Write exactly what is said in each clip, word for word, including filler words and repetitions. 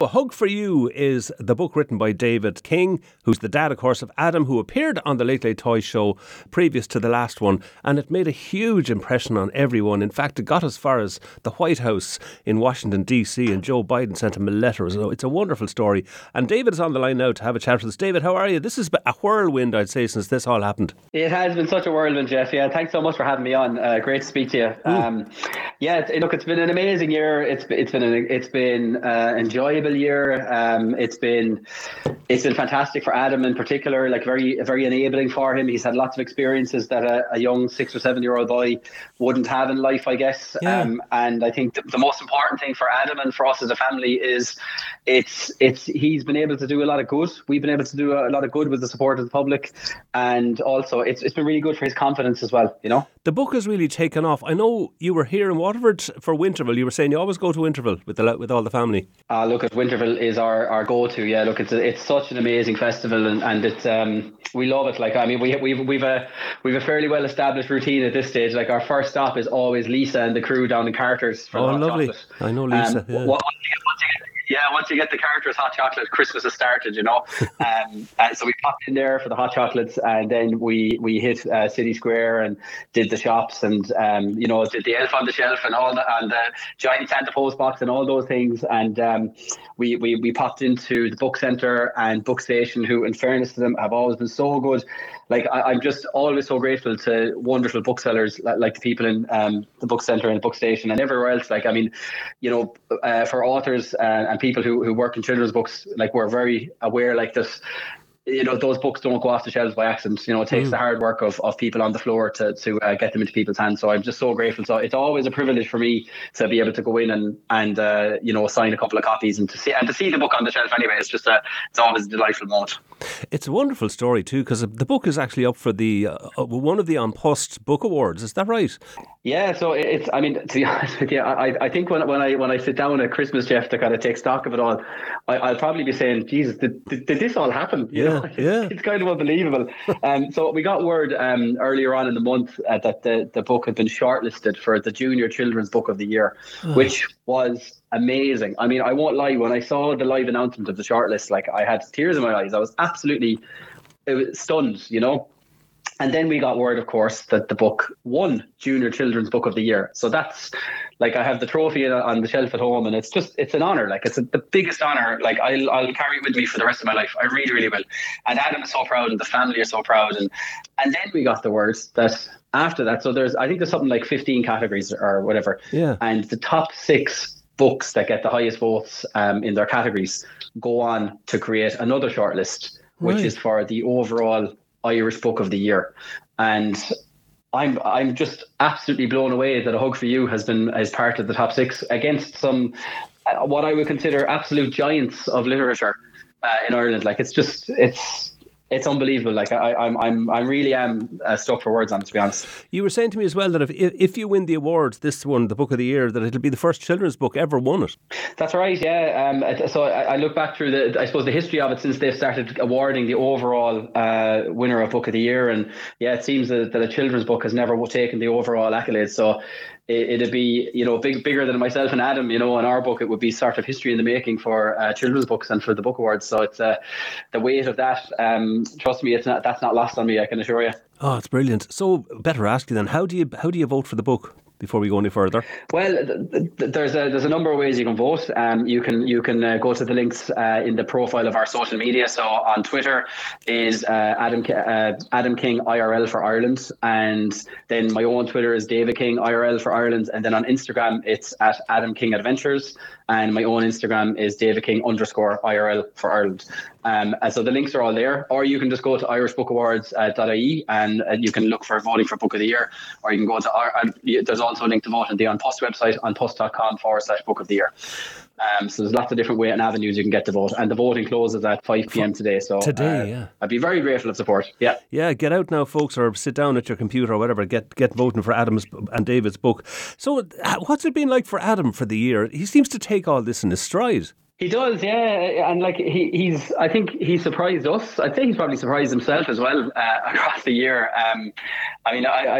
Hug for You is the book written by David King, who's the dad, of course, of Adam, who appeared on the Late Late Toy Show previous to the last one, and it made a huge impression on everyone. In fact, it got as far as the White House in Washington, D C, and Joe Biden sent him a letter. So it's a wonderful story. And David is on the line now to have a chat with us. David, how are you? This has been a whirlwind, I'd say, since this all happened. It has been such a whirlwind, Jeff. Yeah, thanks so much for having me on. Uh, great to speak to you. Um, yeah, it's, look, it's been an amazing year. It's it's been an, it's been an enjoyable year. Um, it's been it's been fantastic for Adam in particular. Like very very enabling for him. He's had lots of experiences that a, a young six or seven year old boy wouldn't have in life, I guess. Yeah. Um, and I think the, the most important thing for Adam and for us as a family is it's it's he's been able to do a lot of good. We've been able to do a lot of good with the support of the public, and also it's it's been really good for his confidence as well. You know, the book has really taken off. I know you were here in Waterford for Winterville. You were saying you always go to Winterville with the with all the family. Uh, look, at Winterville is our, our go-to. Yeah, look, it's a, it's such an amazing festival, and, and it's um we love it. Like, I mean, we we've we've a we've a fairly well established routine at this stage. Like, our first stop is always Lisa and the crew down in Carter's for oh, the hot lovely! chocolate. I know Lisa. Um, yeah. Once you, once you get, yeah, once you get the Carter's hot chocolate, Christmas has started. You know, um, and so we popped in there for the hot chocolates, and then we we hit uh, City Square and did the shops, and um, you know, did the Elf on the Shelf and all that, and the giant Santa post box and all those things, and um, we we we popped into the book centre and book station, who, in fairness to them, have always been so good. Like, I, I'm just always so grateful to wonderful booksellers like, like the people in um, the book centre and the book station and everywhere else. Like, I mean, you know, uh, for authors uh, and people who, who work in children's books, like, we're very aware, like, this, you know, those books don't go off the shelves by accident. You know, it takes mm. the hard work of, of people on the floor to to uh, get them into people's hands. So I'm just so grateful. So it's always a privilege for me to be able to go in and and uh, you know, sign a couple of copies and to see and to see the book on the shelf. Anyway, it's just a it's always a delightful moment. It's a wonderful story too, because the book is actually up for the uh, one of the An Post Book Awards. Is that right? Yeah, so it's, I mean, to be honest with you, I, I think when when I when I sit down at Christmas, Jeff, to kind of take stock of it all, I, I'll probably be saying, Jesus, did, did, did this all happen? You yeah, know? yeah. It's kind of unbelievable. um, so we got word um, earlier on in the month uh, that the, the book had been shortlisted for the Junior Children's Book of the Year, oh. which was amazing. I mean, I won't lie, when I saw the live announcement of the shortlist, like, I had tears in my eyes. I was absolutely it was stunned, you know. And then we got word, of course, that the book won Junior Children's Book of the Year. So that's, like, I have the trophy on the shelf at home, and it's just, it's an honour. Like, it's a, the biggest honour. Like, I'll, I'll carry it with me for the rest of my life. I really, really will. And Adam is so proud, and the family are so proud. And and then we got the word that after that, so there's, I think there's something like fifteen categories or whatever. Yeah. And the top six books that get the highest votes um, in their categories go on to create another shortlist, which right. is for the overall Irish Book of the Year. And I'm I'm just absolutely blown away that A Hug for You has been as part of the top six against some uh, what I would consider absolute giants of literature uh, in Ireland. Like, it's just it's it's unbelievable. Like, I, I'm I'm I really am uh, stuck for words on it, to be honest. You were saying to me as well that if if you win the awards, this one, the Book of the Year, that it'll be the first children's book ever won it. That's right, yeah. Um, so I, I look back through the, I suppose, the history of it since they've started awarding the overall uh, winner of Book of the Year, and yeah, it seems that, that a children's book has never taken the overall accolades. So it, it'd be, you know, big bigger than myself and Adam. You know, in our book, it would be sort of history in the making for uh, children's books and for the book awards. So it's uh, the weight of that. Um, trust me, it's not that's not lost on me, I can assure you. Oh, it's brilliant. So better ask you then, how do you how do you vote for the book? Before we go any further? Well, th- th- there's a there's a number of ways you can vote. Um, you can you can uh, go to the links uh, in the profile of our social media. So on Twitter is uh, Adam uh, Adam King I R L for Ireland, and then my own Twitter is David King I R L for Ireland, and then on Instagram it's at Adam King Adventures, and my own Instagram is David King underscore I R L for Ireland. Um, and so the links are all there, or you can just go to irish book awards dot I E and uh, you can look for voting for Book of the Year, or you can go to our, uh, there's also a link to vote on the An Post website, anpost.com forward slash Book of the Year. Um, so there's lots of different ways and avenues you can get to vote, and the voting closes at five p.m. today. So today, uh, yeah, I'd be very grateful of support. Yeah, yeah, get out now, folks, or sit down at your computer or whatever. Get get voting for Adam's and David's book. So, what's it been like for Adam for the year? He seems to take all this in his stride. He does, yeah, and like he, he's, I think he surprised us. I'd say he's probably surprised himself as well uh, across the year. Um, I mean, I, I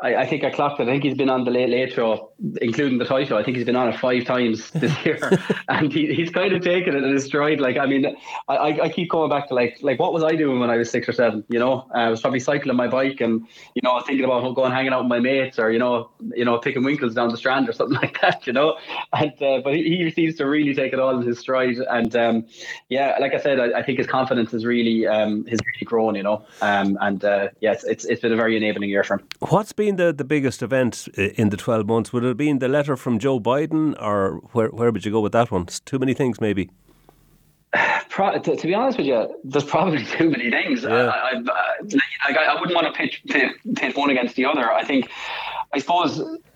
I, I think I clocked it. I think he's been on the Late Late Show, including the Toy Show. I think he's been on it five times this year, and he, he's kind of taken it in his stride. Like, I mean, I, I keep going back to like, like what was I doing when I was six or seven? You know, I was probably cycling my bike and you know thinking about going hanging out with my mates, or you know, you know, picking winkles down the Strand or something like that. You know, and uh, but he, he seems to really take it all in his stride. And um, yeah, like I said, I, I think his confidence has really um, has really grown. You know, um, and uh, yeah, it's, it's it's been a very enabling year for him. What's been the, the biggest event in the twelve months? Would it have been the letter from Joe Biden, or where where would you go with that one? It's too many things, maybe. Pro, to, to be honest with you, there's probably too many things. Yeah. I, I, I, like, I wouldn't want to pitch, pit, pit one against the other. I think, I suppose,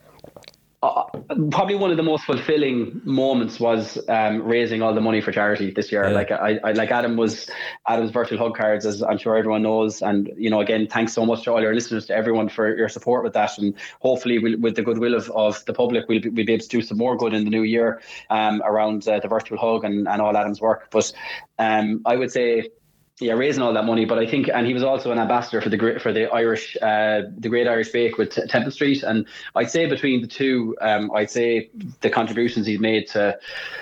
uh, probably one of the most fulfilling moments was um, raising all the money for charity this year. Yeah. Like I, I, like Adam was Adam's virtual hug cards, as I'm sure everyone knows. And you know, again, thanks so much to all your listeners, to everyone for your support with that. And hopefully, we'll, with the goodwill of, of the public, we'll be, we'll be able to do some more good in the new year um, around uh, the virtual hug and, and all Adam's work. But um, I would say, yeah, raising all that money, but I think, and he was also an ambassador for the great for the Irish, uh, the Great Irish Bake with Temple Street, and I'd say between the two, um, I'd say the contributions he's made to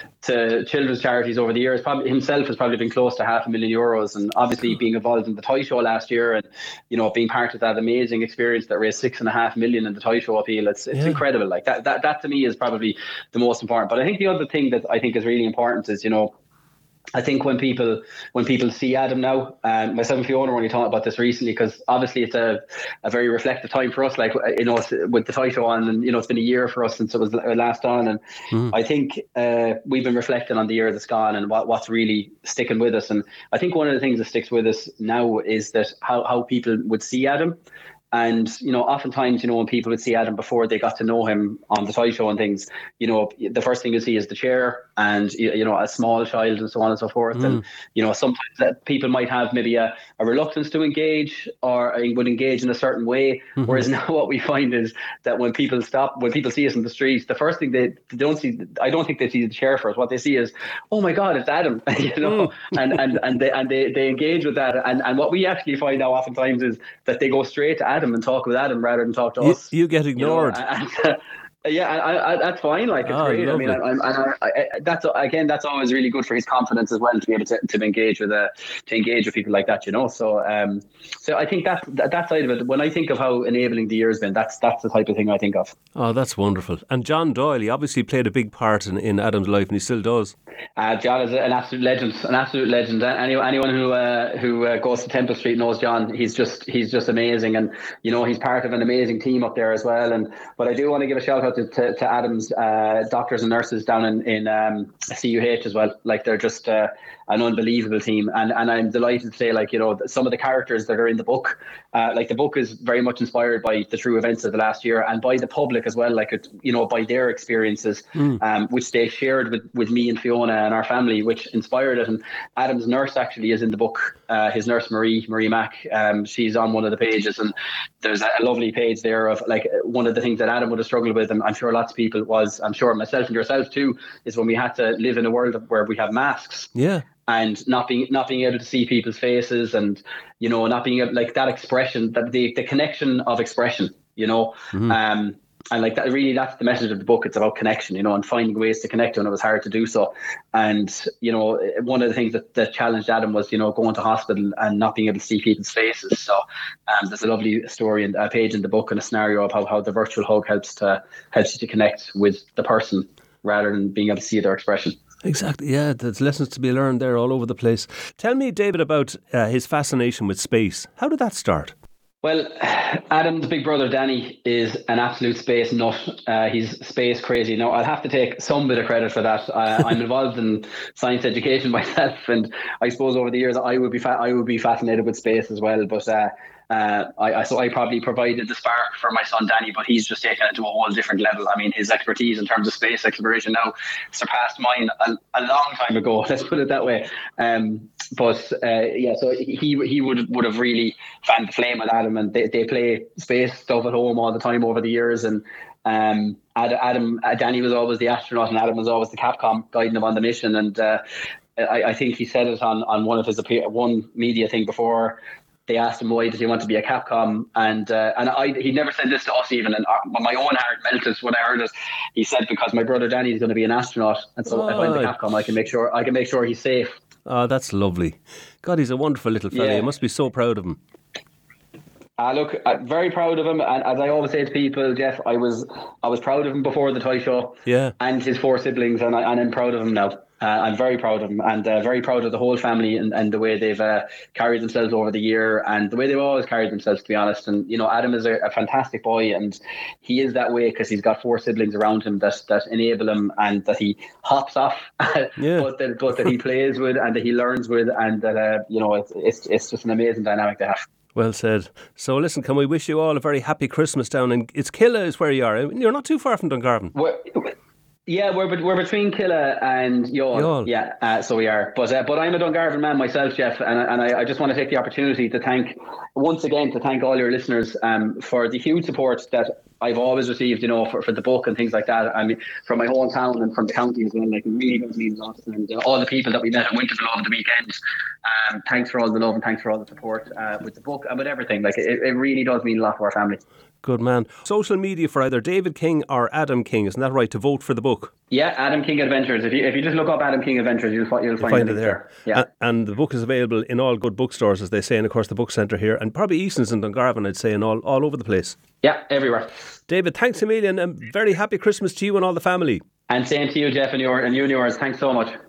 to children's charities over the years, probably himself has probably been close to half a million euros, and obviously being involved in the Toy Show last year, and you know being part of that amazing experience that raised six and a half million in the Toy Show appeal, it's it's yeah. incredible. Like that, that that to me is probably the most important. But I think the other thing that I think is really important is, you know, I think when people when people see Adam now, um, myself and Fiona were only talking about this recently, because obviously it's a, a very reflective time for us, like, you know, with the Toy Show on, and you know it's been a year for us since it was last on, and mm. I think uh, we've been reflecting on the year that's gone and what, what's really sticking with us. And I think one of the things that sticks with us now is that how, how people would see Adam. And, you know, oftentimes, you know, when people would see Adam before they got to know him on the Toy Show and things, you know, the first thing you see is the chair and, you know, a small child and so on and so forth. Mm. And, you know, sometimes that people might have maybe a, a reluctance to engage or would engage in a certain way. Mm-hmm. Whereas now what we find is that when people stop, when people see us in the streets, the first thing they, they don't see, I don't think they see the chair first. What they see is, oh my God, it's Adam, you know, mm. and, and, and, they, and they, they engage with that. And, and what we actually find out oftentimes is that they go straight to Adam and talk with Adam rather than talk to you, us. You get ignored. You know, and, and, yeah, I, I, that's fine. Like, it's oh, great. I mean, I, I, I, I, that's again, that's always really good for his confidence as well, to be able to, to engage with a to engage with people like that, you know. So, um, so I think that that side of it. When I think of how enabling the year's been, that's that's the type of thing I think of. Oh, that's wonderful. And John Doyle, he obviously played a big part in, in Adam's life, and he still does. Uh, John is an absolute legend, an absolute legend. Any, anyone who uh, who uh, goes to Temple Street knows John. He's just he's just amazing, and you know he's part of an amazing team up there as well. And but I do want to give a shout out to, to, to Adam's uh, doctors and nurses down in in um, C U H as well. Like, they're just uh, an unbelievable team, and and I'm delighted to say, like, you know, some of the characters that are in the book, uh, like the book is very much inspired by the true events of the last year and by the public as well. Like, it, you know, by their experiences, mm. um, which they shared with with me and Fiona and our family, which inspired it. And Adam's nurse actually is in the book. Uh, his nurse Marie Marie Mack, um, she's on one of the pages, and there's a lovely page there of like one of the things that Adam would have struggled with, and I'm sure lots of people was, I'm sure myself and yourself too, is when we had to live in a world where we have masks. Yeah. And not being not being able to see people's faces, and you know, not being able, like, that expression, that the the connection of expression, you know. Mm-hmm. Um, and like that, really, that's the message of the book. It's about connection, you know, and finding ways to connect when it was hard to do so. And, you know, one of the things that, that challenged Adam was, you know, going to hospital and not being able to see people's faces. So um, there's a lovely story and a page in the book and a scenario of how, how the virtual hug helps to helps you to connect with the person rather than being able to see their expression. Exactly, yeah, there's lessons to be learned there all over the place. Tell me, David, about uh, his fascination with space. How did that start? Well, Adam's big brother Danny is an absolute space nut. Uh, he's space crazy. Now, I'll have to take some bit of credit for that. Uh, I'm involved in science education myself, and I suppose over the years I would be fa- I would be fascinated with space as well. But uh, uh, I, I so I probably provided the spark for my son Danny, but he's just taken it to a whole different level. I mean, his expertise in terms of space exploration now surpassed mine a, a long time ago. Let's put it that way. Um, but uh, yeah, so he he would would have really fanned the flame with Adam, and they, they play space stuff at home all the time over the years. And um, Adam, Adam uh, Danny was always the astronaut, and Adam was always the Capcom guiding him on the mission. And uh, I, I think he said it on on one of his one media thing before they asked him why does he want to be a Capcom, and uh, and I he never said this to us even, and my own heart melted when I heard it. He said, because my brother Danny is going to be an astronaut, and so oh. if I'm the Capcom, I can make sure I can make sure he's safe. Oh, that's lovely. God, he's a wonderful little fella. Yeah. You must be so proud of him. Uh, look, I'm very proud of him, and as I always say to people, Jeff, I was I was proud of him before the toy show, yeah, and his four siblings, and, I, and I'm proud of him now. Uh, I'm very proud of him, and uh, very proud of the whole family, and, and the way they've uh, carried themselves over the year, and the way they've always carried themselves, to be honest. And you know, Adam is a, a fantastic boy, and he is that way because he's got four siblings around him that that enable him, and that he hops off, yeah. but that but that he plays with, and that he learns with, and that uh, you know, it's it's it's just an amazing dynamic to have. Well said. So listen, can we wish you all a very happy Christmas down in, it's Killa is where you are. You're not too far from Dungarvan. We're, yeah, we're we're between Killa and Youghal. Youghal. Yeah, uh, so we are. But uh, but I'm a Dungarvan man myself, Jeff, and and I, I just want to take the opportunity to thank once again to thank all your listeners um, for the huge support that I've always received, you know, for, for the book and things like that. I mean, from my hometown and from the county as well. Like, it really does mean a lot. And uh, all the people that we met at Winterville over the weekend. Um, thanks for all the love and thanks for all the support uh, with the book and with everything. Like, it, it really does mean a lot to our family. Good man. Social media for either David King or Adam King, isn't that right, to vote for the book? Yeah, Adam King Adventures. If you if you just look up Adam King Adventures, you'll, you'll, you'll find, find it there. there. Yeah. And, and the book is available in all good bookstores, as they say, and of course the book centre here, and probably Easton's and Dungarvan, I'd say, and all, all over the place. Yeah, everywhere. David, thanks a million, and very happy Christmas to you and all the family. And same to you, Jeff, and, your, and you and yours. Thanks so much.